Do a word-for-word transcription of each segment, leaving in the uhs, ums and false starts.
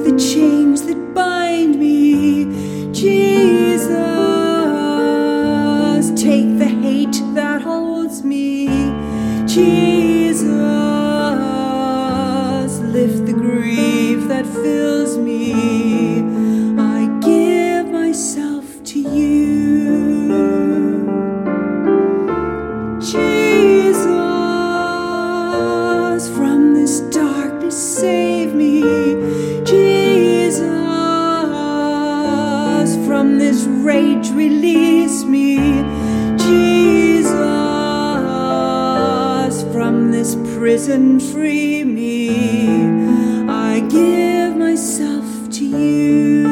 the chains that bind me. Jesus, take the hate that holds me. Jesus, lift the grief that fills me. I give myself to you. Jesus, from this darkness save me. Jesus, from this rage release me. Jesus, from this prison free me. I give myself to you.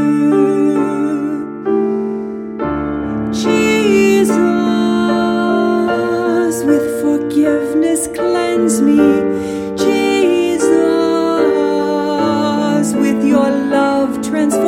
Jesus, with forgiveness cleanse me. Jesus, with your love transform